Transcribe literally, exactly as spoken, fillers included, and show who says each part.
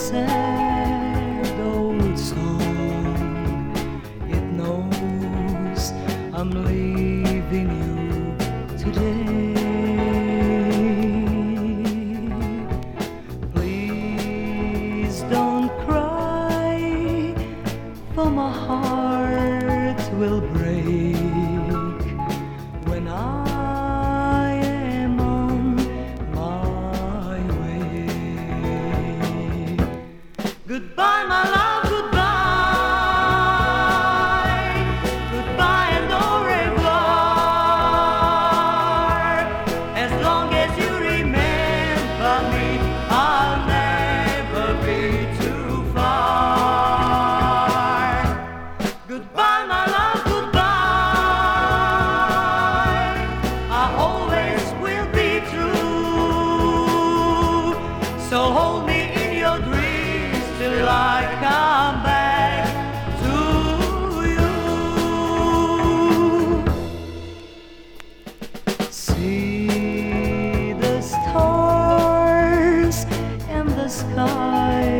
Speaker 1: sad old song. It knows I'm leaving you today. Please don't cry, for my heart will break when I am on my way. Goodbye, my love, goodbye. Goodbye and au revoir. As long as you remember me, I'll never be too far. Goodbye, my love, goodbye. I always will be true. So hold me in your dreams till I come back to you. See the stars and the sky